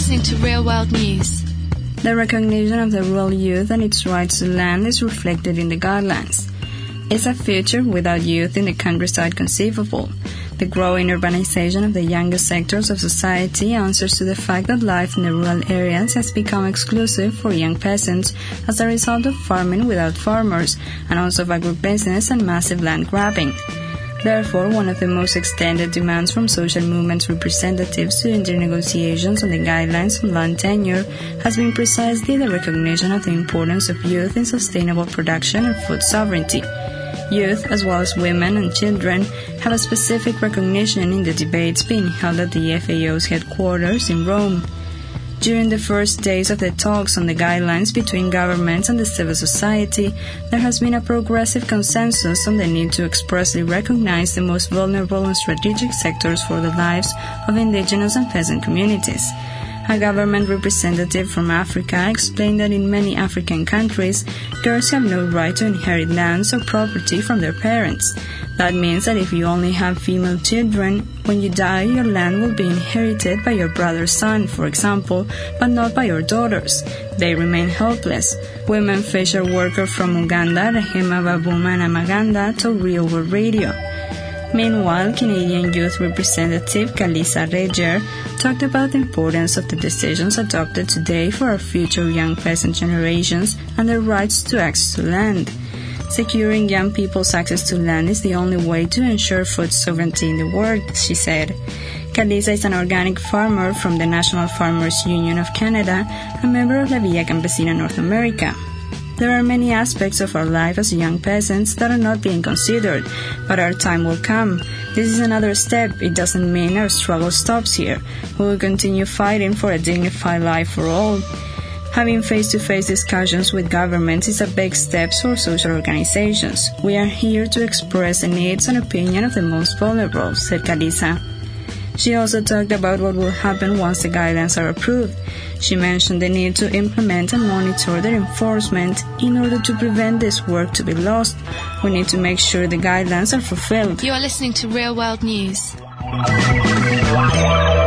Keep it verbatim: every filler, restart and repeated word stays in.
listening to Real World News. The recognition of the rural youth and its rights to land is reflected in the guidelines. Is a future without youth in the countryside conceivable? The growing urbanization of the youngest sectors of society answers to the fact that life in the rural areas has become exclusive for young peasants as a result of farming without farmers, and also of agribusiness and massive land grabbing. Therefore, one of the most extended demands from social movements representatives during their negotiations on the guidelines on land tenure has been precisely the recognition of the importance of youth in sustainable production and food sovereignty. Youth, as well as women and children, have a specific recognition in the debates being held at the F A O's headquarters in Rome. During the first days of the talks on the guidelines between governments and the civil society, there has been a progressive consensus on the need to expressly recognize the most vulnerable and strategic sectors for the lives of indigenous and peasant communities. A government representative from Africa explained that in many African countries, girls have no right to inherit lands or property from their parents. That means that if you only have female children, when you die, your land will be inherited by your brother's son, for example, but not by your daughters. They remain helpless. Women fisher worker from Uganda, Rehema Babuma Namaganda, told Real World Radio. Meanwhile, Canadian Youth Representative Kalisa Reger talked about the importance of the decisions adopted today for our future young peasant generations and their rights to access to land. Securing young people's access to land is the only way to ensure food sovereignty in the world, she said. Kalisa is an organic farmer from the National Farmers Union of Canada, a member of La Villa Campesina North America. There are many aspects of our life as young peasants that are not being considered, but our time will come. This is another step. It doesn't mean our struggle stops here. We will continue fighting for a dignified life for all. Having face-to-face discussions with governments is a big step for social organizations. We are here to express the needs and opinion of the most vulnerable, said Kalisa. She also talked about what will happen once the guidelines are approved. She mentioned the need to implement and monitor their enforcement in order to prevent this work to be lost. We need to make sure the guidelines are fulfilled. You are listening to Real World News.